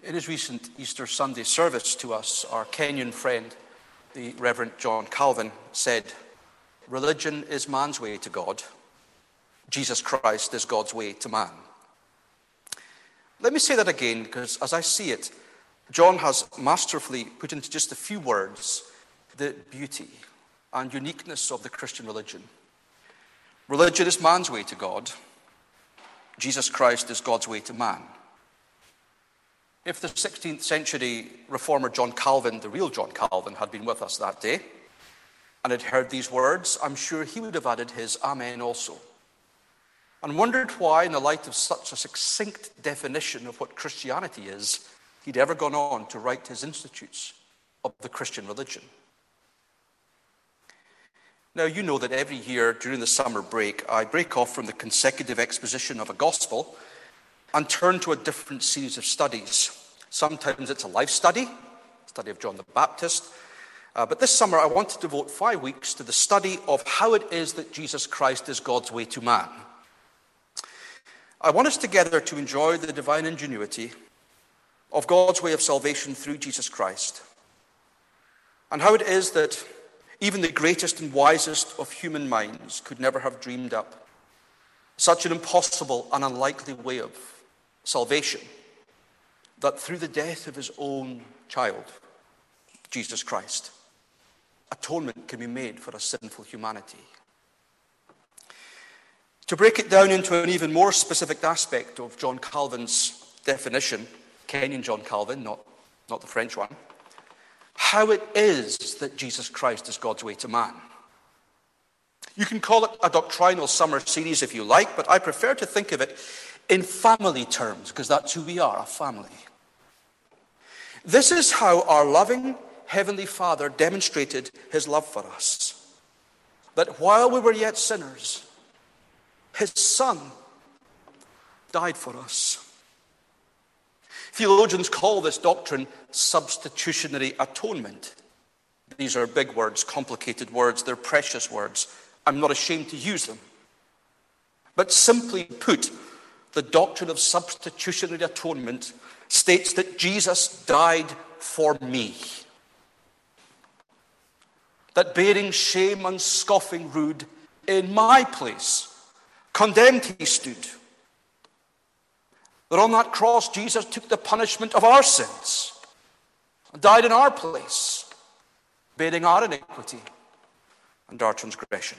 In his recent Easter Sunday service to us, our Kenyan friend, the Reverend John Calvin, said, "Religion is man's way to God. Jesus Christ is God's way to man." Let me say that again, because as I see it, John has masterfully put into just a few words the beauty and uniqueness of the Christian religion. Religion is man's way to God. Jesus Christ is God's way to man. If the 16th century reformer John Calvin, the real John Calvin, had been with us that day and had heard these words, I'm sure he would have added his amen also, and wondered why, in the light of such a succinct definition of what Christianity is, he'd ever gone on to write his Institutes of the Christian Religion. Now, you know that every year during the summer break, I break off from the consecutive exposition of a gospel and turn to a different series of studies. Sometimes it's a life study of John the Baptist. But this summer I want to devote 5 weeks to the study of how it is that Jesus Christ is God's way to man. I want us together to enjoy the divine ingenuity of God's way of salvation through Jesus Christ, and how it is that even the greatest and wisest of human minds could never have dreamed up such an impossible and unlikely way of salvation, that through the death of his own child, Jesus Christ, atonement can be made for a sinful humanity. To break it down into an even more specific aspect of John Calvin's definition, Kenyan John Calvin, not the French one, how it is that Jesus Christ is God's way to man. You can call it a doctrinal summer series if you like, but I prefer to think of it in family terms, because that's who we are, a family. This is how our loving Heavenly Father demonstrated his love for us, that while we were yet sinners, his Son died for us. Theologians call this doctrine substitutionary atonement. These are big words, complicated words, they're precious words. I'm not ashamed to use them. But simply put, the doctrine of substitutionary atonement states that Jesus died for me. That bearing shame and scoffing rude in my place, condemned he stood. That on that cross Jesus took the punishment of our sins and died in our place, bearing our iniquity and our transgression.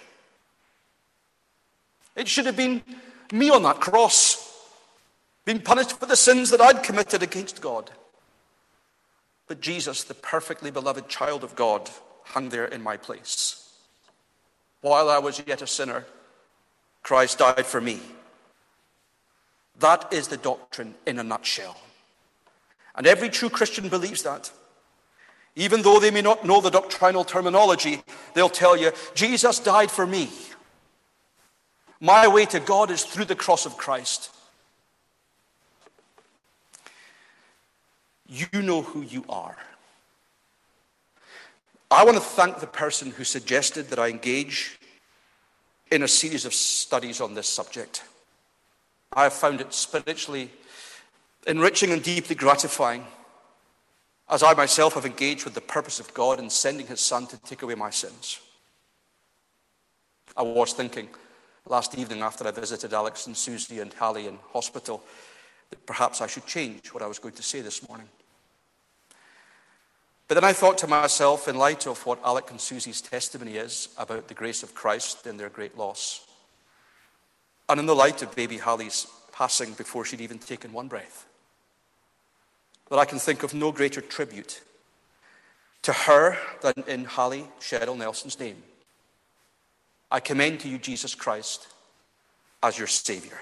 It should have been me on that cross, being punished for the sins that I'd committed against God. But Jesus, the perfectly beloved child of God, hung there in my place. While I was yet a sinner, Christ died for me. That is the doctrine in a nutshell. And every true Christian believes that. Even though they may not know the doctrinal terminology, they'll tell you, Jesus died for me. My way to God is through the cross of Christ. You know who you are. I want to thank the person who suggested that I engage in a series of studies on this subject. I have found it spiritually enriching and deeply gratifying, as I myself have engaged with the purpose of God in sending his Son to take away my sins. I was thinking last evening after I visited Alex and Susie and Hallie in hospital that perhaps I should change what I was going to say this morning. But then I thought to myself, in light of what Alec and Susie's testimony is about the grace of Christ in their great loss, and in the light of baby Hallie's passing before she'd even taken one breath, that I can think of no greater tribute to her than in Hallie Cheryl Nelson's name. I commend to you Jesus Christ as your Savior.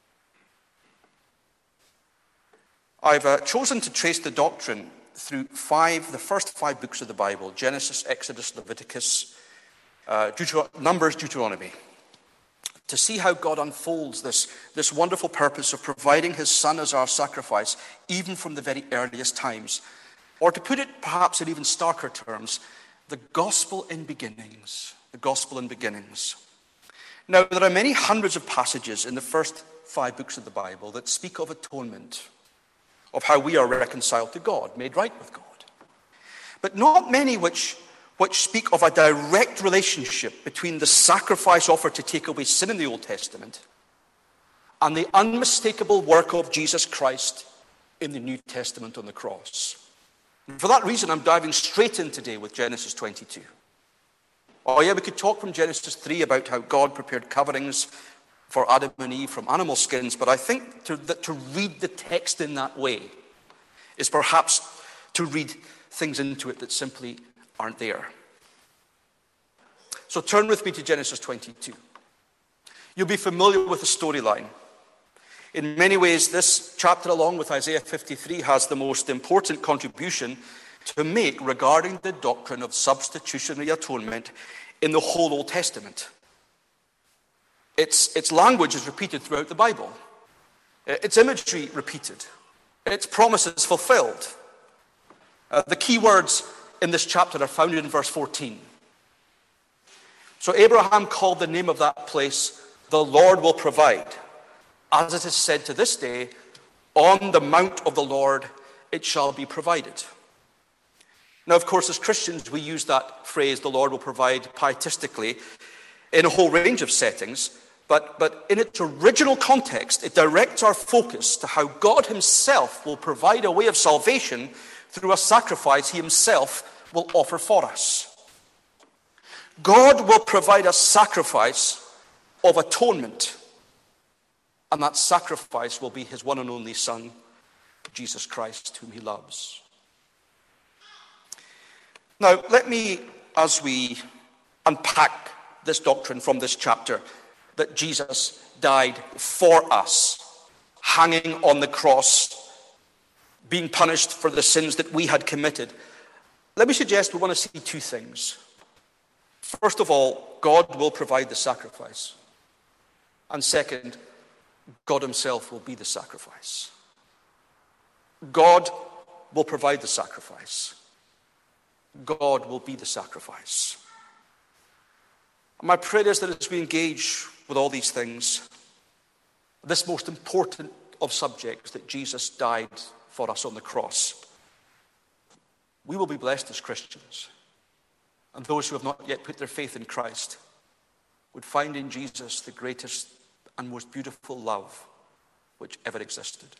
I've chosen to trace the doctrine through the first 5 books of the Bible: Genesis, Exodus, Leviticus, Numbers, Deuteronomy, to see how God unfolds this wonderful purpose of providing his Son as our sacrifice, even from the very earliest times. Or to put it perhaps in even starker terms, the gospel in beginnings. The gospel in beginnings. Now, there are many hundreds of passages in the first 5 books of the Bible that speak of atonement, of how we are reconciled to God, made right with God. But not many which speak of a direct relationship between the sacrifice offered to take away sin in the Old Testament and the unmistakable work of Jesus Christ in the New Testament on the cross. And for that reason, I'm diving straight in today with Genesis 22. Oh yeah, we could talk from Genesis 3 about how God prepared coverings for Adam and Eve from animal skins, but I think to read the text in that way is perhaps to read things into it that simply aren't there. So turn with me to Genesis 22. You'll be familiar with the storyline. In many ways, this chapter, along with Isaiah 53, has the most important contribution to make regarding the doctrine of substitutionary atonement in the whole Old Testament. Its language is repeated throughout the Bible. Its imagery repeated. Its promises fulfilled. The key words in this chapter are found in verse 14. So Abraham called the name of that place, "The Lord will provide." As it is said to this day, "On the mount of the Lord it shall be provided." Now, of course, as Christians, we use that phrase, "the Lord will provide," pietistically in a whole range of settings. But in its original context, it directs our focus to how God himself will provide a way of salvation through a sacrifice he himself will offer for us. God will provide a sacrifice of atonement, and that sacrifice will be his one and only Son, Jesus Christ, whom he loves. Now, let me, as we unpack this doctrine from this chapter, that Jesus died for us, hanging on the cross, being punished for the sins that we had committed. Let me suggest we want to see two things. First of all, God will provide the sacrifice. And second, God himself will be the sacrifice. God will provide the sacrifice. God will be the sacrifice. My prayer is that as we engage with all these things, this most important of subjects, that Jesus died for us on the cross, we will be blessed as Christians. And those who have not yet put their faith in Christ would find in Jesus the greatest and most beautiful love which ever existed.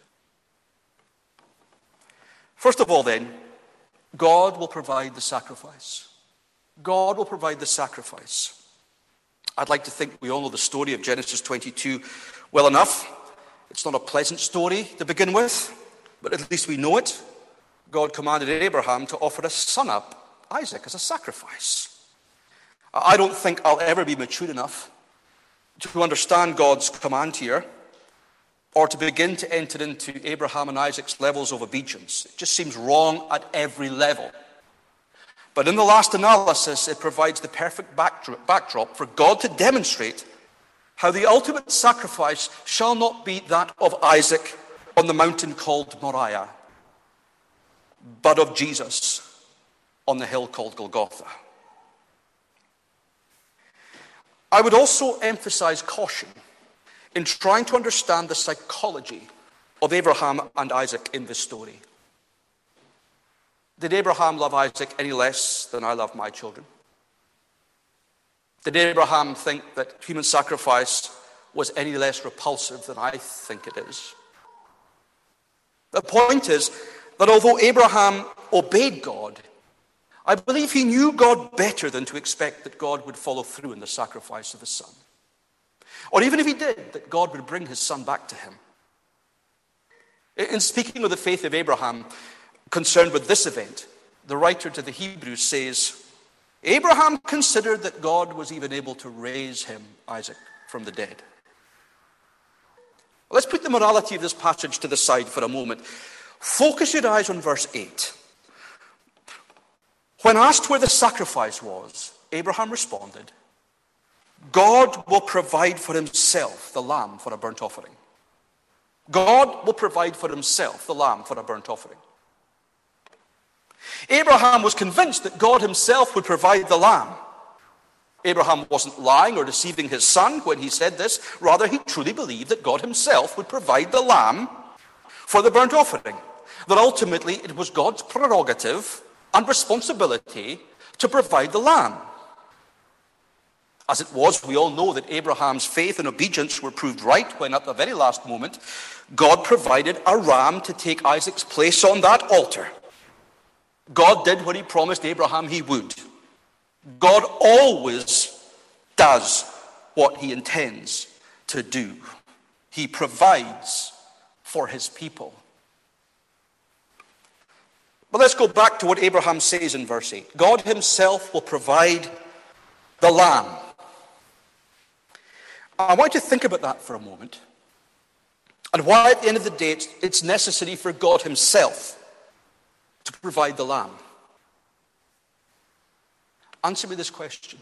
First of all, then, God will provide the sacrifice. God will provide the sacrifice. I'd like to think we all know the story of Genesis 22 well enough. It's not a pleasant story to begin with, but at least we know it. God commanded Abraham to offer his son up, Isaac, as a sacrifice. I don't think I'll ever be mature enough to understand God's command here, or to begin to enter into Abraham and Isaac's levels of obedience. It just seems wrong at every level. But in the last analysis, it provides the perfect backdrop for God to demonstrate how the ultimate sacrifice shall not be that of Isaac on the mountain called Moriah, but of Jesus on the hill called Golgotha. I would also emphasize caution in trying to understand the psychology of Abraham and Isaac in this story. Did Abraham love Isaac any less than I love my children? Did Abraham think that human sacrifice was any less repulsive than I think it is? The point is that although Abraham obeyed God, I believe he knew God better than to expect that God would follow through in the sacrifice of his son. Or even if he did, that God would bring his son back to him. In speaking of the faith of Abraham concerned with this event, the writer to the Hebrews says, Abraham considered that God was even able to raise him, Isaac, from the dead. Let's put the morality of this passage to the side for a moment. Focus your eyes on verse 8. When asked where the sacrifice was, Abraham responded, God will provide for himself the lamb for a burnt offering. God will provide for himself the lamb for a burnt offering. Abraham was convinced that God himself would provide the lamb. Abraham wasn't lying or deceiving his son when he said this. Rather, he truly believed that God himself would provide the lamb for the burnt offering. that ultimately it was God's prerogative and responsibility to provide the lamb. As it was, we all know that Abraham's faith and obedience were proved right when at the very last moment, God provided a ram to take Isaac's place on that altar. God did what he promised Abraham he would. God always does what he intends to do. He provides for his people. But let's go back to what Abraham says in verse 8. God himself will provide the lamb. I want you to think about that for a moment. And why at the end of the day it's necessary for God himself to provide the lamb. Answer me this question.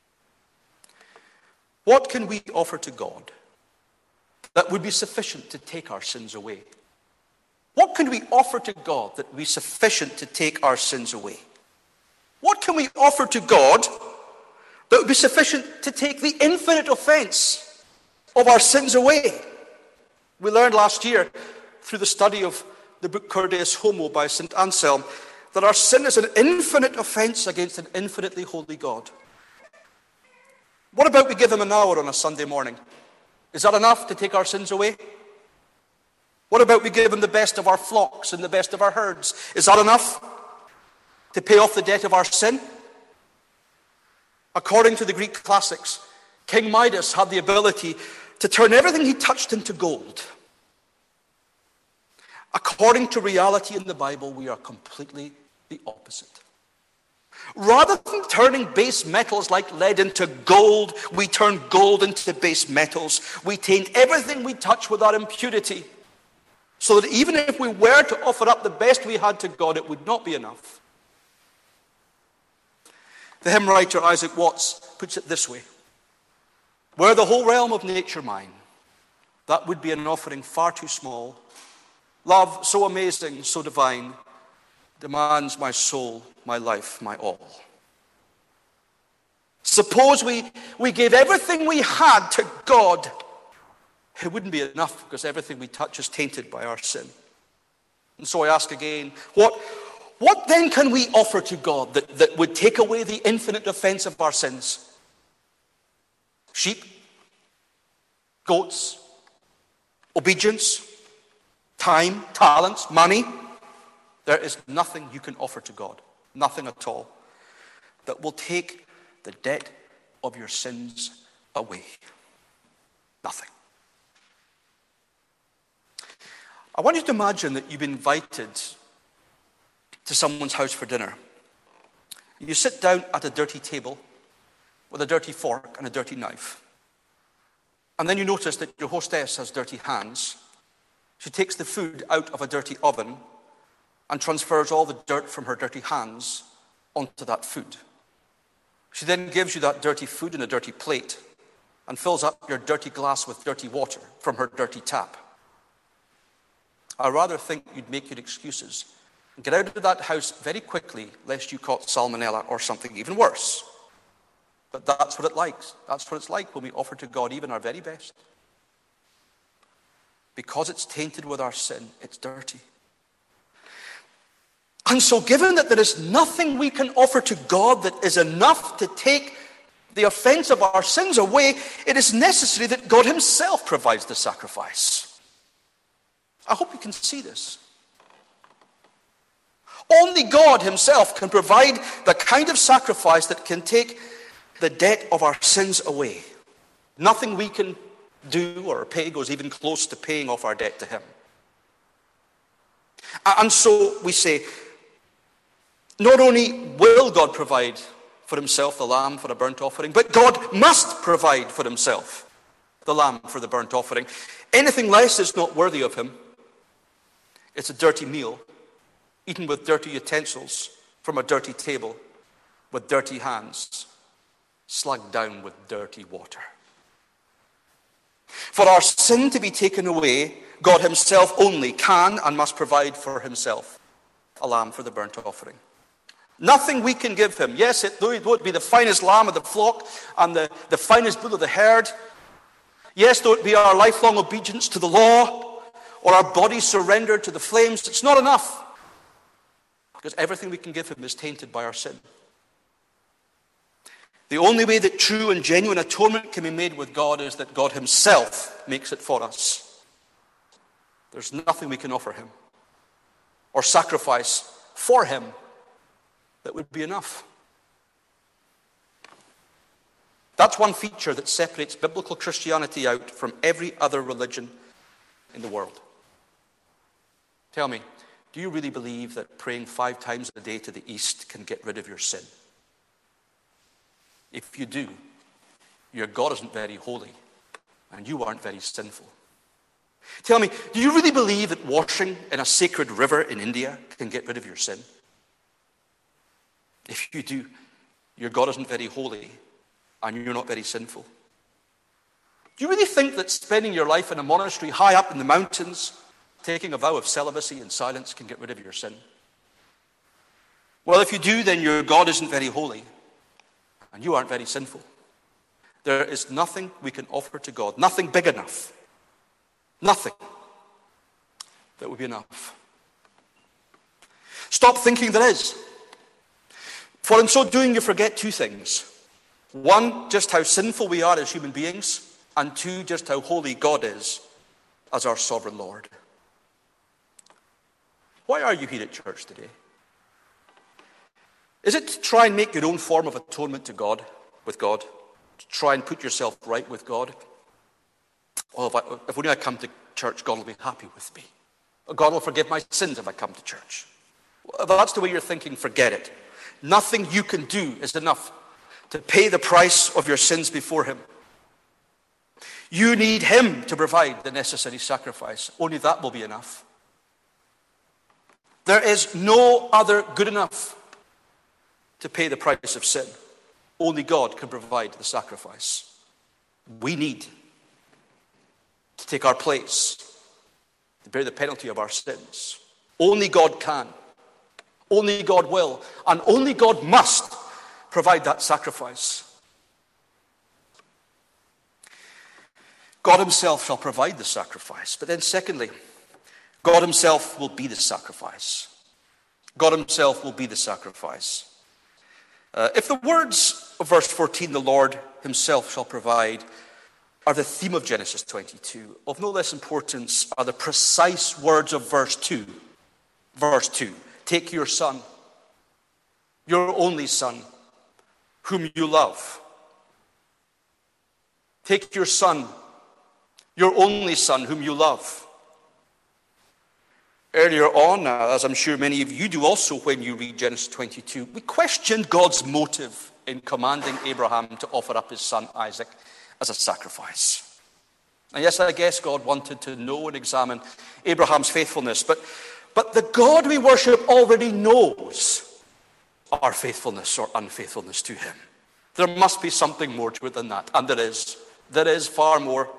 What can we offer to God that would be sufficient to take our sins away? What can we offer to God that would be sufficient to take our sins away? What can we offer to God that would be sufficient to take the infinite offense of our sins away? We learned last year through the study of the book Cur Deus Homo by St. Anselm that our sin is an infinite offense against an infinitely holy God. What about we give him an hour on a Sunday morning? Is that enough to take our sins away? What about we give him the best of our flocks and the best of our herds? Is that enough to pay off the debt of our sin? According to the Greek classics, King Midas had the ability to turn everything he touched into gold. According to reality in the Bible, we are completely the opposite. Rather than turning base metals like lead into gold, we turn gold into base metals. We taint everything we touch with our impurity, so that even if we were to offer up the best we had to God, it would not be enough. The hymn writer Isaac Watts puts it this way: were the whole realm of nature mine, that would be an offering far too small. Love so amazing, so divine, demands my soul, my life, my all. Suppose we gave everything we had to God, it wouldn't be enough because everything we touch is tainted by our sin. And so I ask again, what then can we offer to God that would take away the infinite offense of our sins? Sheep? Goats? Obedience? Time? Talents? Money? There is nothing you can offer to God, nothing at all, that will take the debt of your sins away. Nothing. I want you to imagine that you've been invited to someone's house for dinner. You sit down at a dirty table with a dirty fork and a dirty knife. And then you notice that your hostess has dirty hands. She takes the food out of a dirty oven and transfers all the dirt from her dirty hands onto that food. She then gives you that dirty food in a dirty plate and fills up your dirty glass with dirty water from her dirty tap. I rather think you'd make your excuses and get out of that house very quickly, lest you caught salmonella or something even worse. But that's what it likes. That's what it's like when we offer to God even our very best. Because it's tainted with our sin, it's dirty. And so given that there is nothing we can offer to God that is enough to take the offense of our sins away, it is necessary that God himself provides the sacrifice. I hope you can see this. Only God himself can provide the kind of sacrifice that can take the debt of our sins away. Nothing we can do or pay goes even close to paying off our debt to him. And so we say, not only will God provide for himself the lamb for a burnt offering, but God must provide for himself the lamb for the burnt offering. Anything less is not worthy of him. It's a dirty meal, eaten with dirty utensils from a dirty table with dirty hands, slugged down with dirty water. For our sin to be taken away, God himself only can and must provide for himself a lamb for the burnt offering. Nothing we can give him. Yes, it would be the finest lamb of the flock and the finest bull of the herd. Yes, though it be our lifelong obedience to the law, or our bodies surrendered to the flames, it's not enough. Because everything we can give him is tainted by our sin. The only way that true and genuine atonement can be made with God is that God himself makes it for us. There's nothing we can offer him or sacrifice for him that would be enough. That's one feature that separates biblical Christianity out from every other religion in the world. Tell me, do you really believe that praying 5 times a day to the east can get rid of your sin? If you do, your God isn't very holy, and you aren't very sinful. Tell me, do you really believe that washing in a sacred river in India can get rid of your sin? If you do, your God isn't very holy, and you're not very sinful. Do you really think that spending your life in a monastery high up in the mountains, taking a vow of celibacy and silence, can get rid of your sin? Well, if you do, then your God isn't very holy, and you aren't very sinful. There is nothing we can offer to God, nothing big enough, nothing that would be enough. Stop thinking there is. For in so doing, you forget 2 things. 1, just how sinful we are as human beings, and 2, just how holy God is as our sovereign Lord. Why are you here at church today? Is it to try and make your own form of atonement to God, with God? To try and put yourself right with God? Well, if only I come to church, God will be happy with me. God will forgive my sins if I come to church. If that's the way you're thinking, forget it. Nothing you can do is enough to pay the price of your sins before him. You need him to provide the necessary sacrifice. Only that will be enough. There is no other good enough to pay the price of sin. Only God can provide the sacrifice. We need to take our place, to bear the penalty of our sins. Only God can. Only God will. And only God must provide that sacrifice. God himself shall provide the sacrifice. But then secondly, God himself will be the sacrifice. God himself will be the sacrifice. If the words of verse 14, the Lord himself shall provide, are the theme of Genesis 22, of no less importance are the precise words of verse 2. Verse 2, take your son, your only son, whom you love. Take your son, your only son, whom you love. Earlier on, as I'm sure many of you do also when you read Genesis 22, we questioned God's motive in commanding Abraham to offer up his son Isaac as a sacrifice. And yes, I guess God wanted to know and examine Abraham's faithfulness, but the God we worship already knows our faithfulness or unfaithfulness to him. There must be something more to it than that, and there is. There is far more.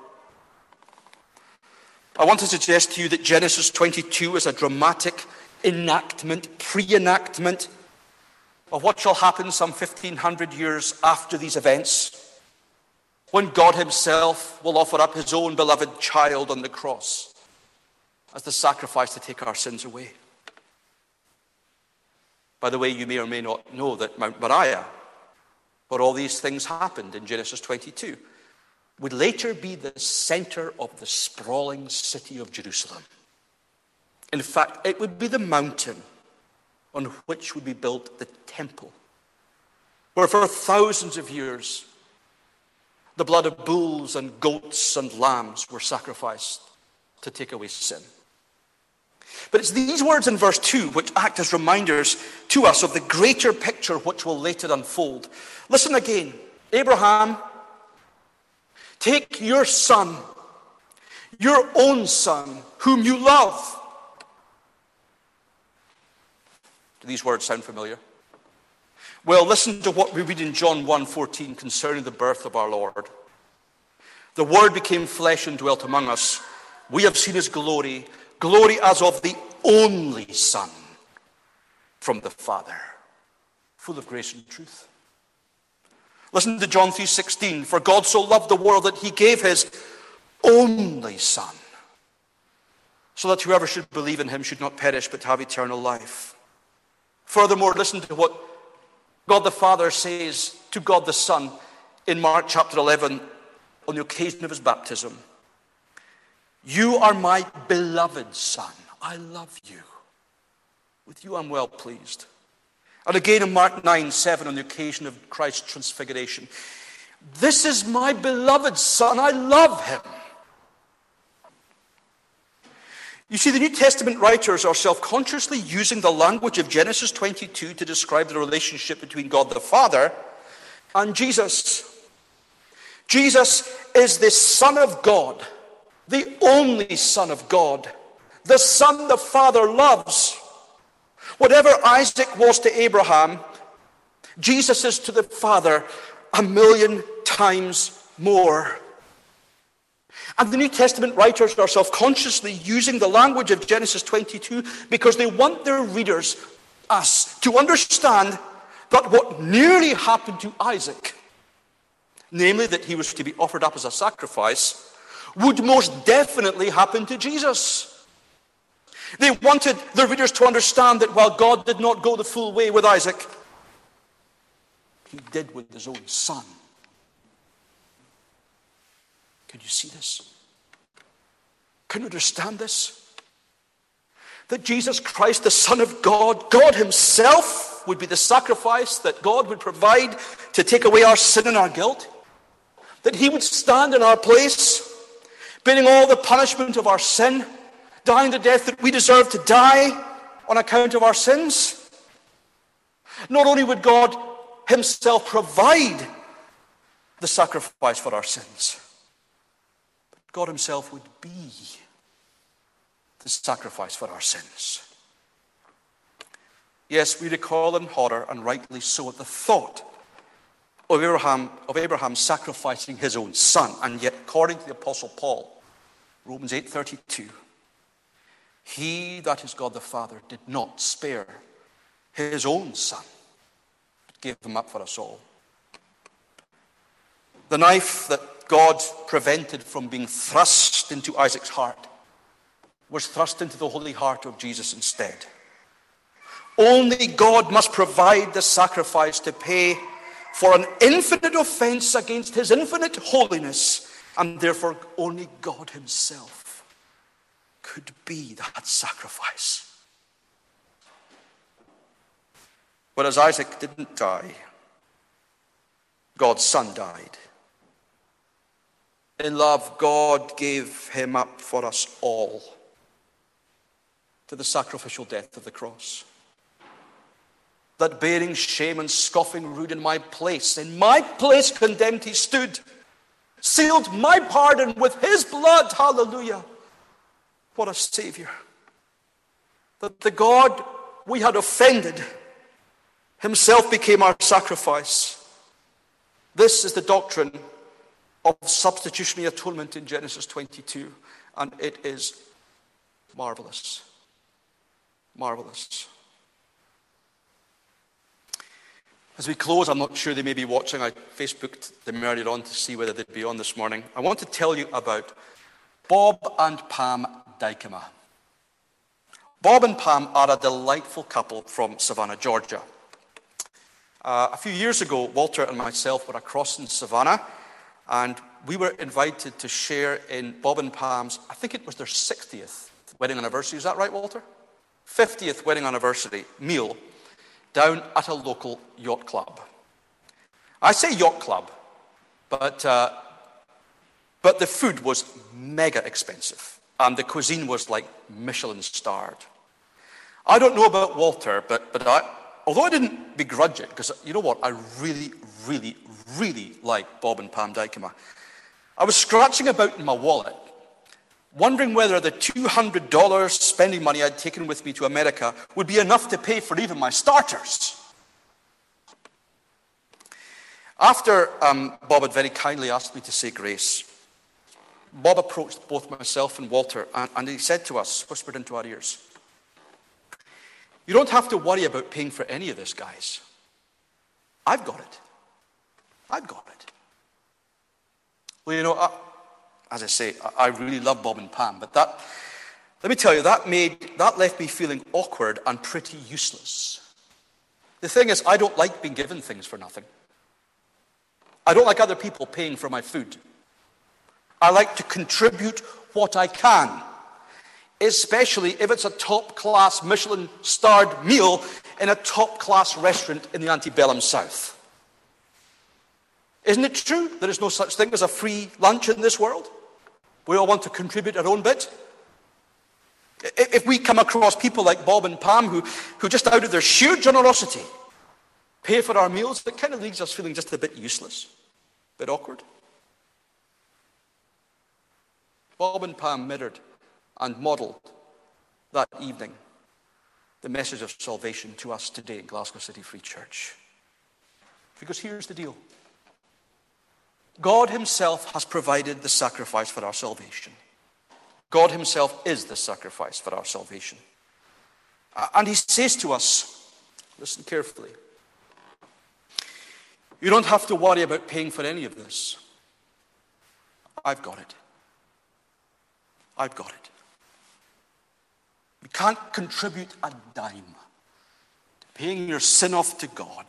I want to suggest to you that Genesis 22 is a dramatic enactment, pre-enactment of what shall happen some 1,500 years after these events, when God himself will offer up his own beloved child on the cross as the sacrifice to take our sins away. By the way, you may or may not know that Mount Moriah, where all these things happened in Genesis 22, would later be the center of the sprawling city of Jerusalem. In fact, it would be the mountain on which would be built the temple, where for thousands of years the blood of bulls and goats and lambs were sacrificed to take away sin. But it's these words in verse 2 which act as reminders to us of the greater picture which will later unfold. Listen again. Abraham, take your son, your own son, whom you love. Do these words sound familiar? Well, listen to what we read in John 1:14 concerning the birth of our Lord. The Word became flesh and dwelt among us. We have seen his glory, glory as of the only Son from the Father, full of grace and truth. Listen to John 3:16. For God so loved the world that he gave his only Son, so that whoever should believe in him should not perish but have eternal life. Furthermore, listen to what God the Father says to God the Son in Mark chapter 11 on the occasion of his baptism. You are my beloved Son. I love you. With you I'm well pleased. And again in Mark 9:7 on the occasion of Christ's transfiguration. This is my beloved Son. I love him. You see, the New Testament writers are self-consciously using the language of Genesis 22 to describe the relationship between God the Father and Jesus. Jesus is the Son of God, the only Son of God, the Son the Father loves. Whatever Isaac was to Abraham, Jesus is to the Father 1,000,000 times more. And the New Testament writers are self-consciously using the language of Genesis 22 because they want their readers, us, to understand that what nearly happened to Isaac, namely that he was to be offered up as a sacrifice, would most definitely happen to Jesus. They wanted the readers to understand that while God did not go the full way with Isaac, he did with his own son. Can you see this? Can you understand this? That Jesus Christ, the Son of God, God himself would be the sacrifice that God would provide to take away our sin and our guilt. That he would stand in our place, bearing all the punishment of our sin, dying the death that we deserve to die on account of our sins. Not only would God himself provide the sacrifice for our sins, God himself would be the sacrifice for our sins. Yes, we recoil in horror, and rightly so, at the thought of Abraham sacrificing his own son. And yet, according to the Apostle Paul, Romans 8:32, he, that is God the Father, did not spare his own son, but gave him up for us all. The knife that God prevented from being thrust into Isaac's heart was thrust into the holy heart of Jesus instead. Only God must provide the sacrifice to pay for an infinite offense against his infinite holiness, and therefore only God himself could be that sacrifice. But as Isaac didn't die, God's son died. In love, God gave him up for us all to the sacrificial death of the cross. That bearing shame and scoffing rude in my place condemned he stood, sealed my pardon with his blood. Hallelujah. What a Savior. That the God we had offended himself became our sacrifice. This is the doctrine of substitutionary atonement in Genesis 22, and it is marvelous. Marvelous. As we close, I'm not sure they may be watching. I Facebooked them earlier on to see whether they'd be on this morning. I want to tell you about Bob and Pam Dykema. Bob and Pam are a delightful couple from Savannah, Georgia. A few years ago, Walter and myself were across in Savannah, and we were invited to share in Bob and Pam's, I think it was their 60th wedding anniversary. Is that right, Walter? 50th wedding anniversary meal down at a local yacht club. I say yacht club, but the food was mega expensive, and the cuisine was like Michelin starred. I don't know about Walter, but although I didn't begrudge it, because you know what, I really, really, really like Bob and Pam Dykema. I was scratching about in my wallet, wondering whether the $200 spending money I'd taken with me to America would be enough to pay for even my starters. After Bob had very kindly asked me to say grace, Bob approached both myself and Walter, and he said to us, whispered into our ears, "You don't have to worry about paying for any of this, guys. I've got it. I've got it." Well, you know, as I say, I really love Bob and Pam, but Let me tell you, that left me feeling awkward and pretty useless. The thing is, I don't like being given things for nothing. I don't like other people paying for my food. I like to contribute what I can, especially if it's a top-class Michelin-starred meal in a top-class restaurant in the antebellum South. Isn't it true there is no such thing as a free lunch in this world? We all want to contribute our own bit. If we come across people like Bob and Pam who just out of their sheer generosity pay for our meals, it kind of leaves us feeling just a bit useless, a bit awkward. Bob and Pam mirrored and modeled that evening the message of salvation to us today in Glasgow City Free Church. Because here's the deal. God himself has provided the sacrifice for our salvation. God himself is the sacrifice for our salvation. And he says to us, listen carefully, you don't have to worry about paying for any of this. I've got it. I've got it. You can't contribute a dime to paying your sin off to God.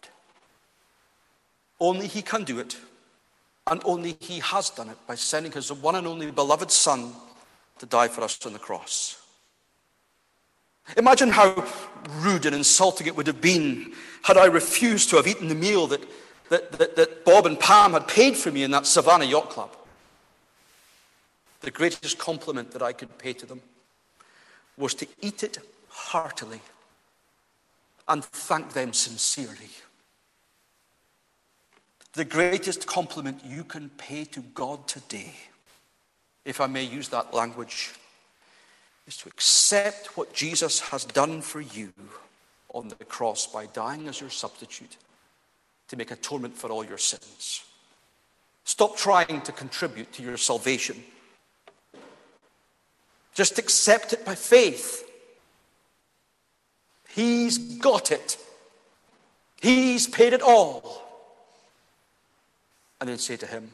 Only he can do it. And only he has done it by sending his one and only beloved Son to die for us on the cross. Imagine how rude and insulting it would have been had I refused to have eaten the meal that Bob and Pam had paid for me in that Savannah Yacht Club. The greatest compliment that I could pay to them was to eat it heartily and thank them sincerely. The greatest compliment you can pay to God today, if I may use that language, is to accept what Jesus has done for you on the cross by dying as your substitute to make atonement for all your sins. Stop trying to contribute to your salvation. Just accept it by faith. He's got it. He's paid it all. And then say to him,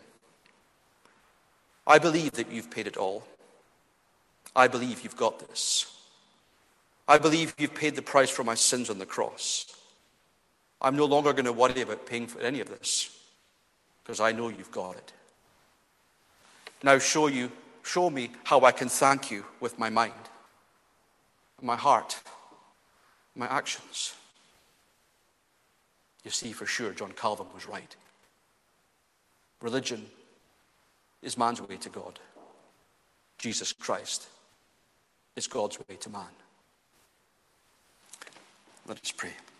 I believe that you've paid it all. I believe you've got this. I believe you've paid the price for my sins on the cross. I'm no longer going to worry about paying for any of this because I know you've got it. Now show me how I can thank you with my mind, my heart, my actions. You see, for sure, John Calvin was right. Religion is man's way to God. Jesus Christ is God's way to man. Let us pray.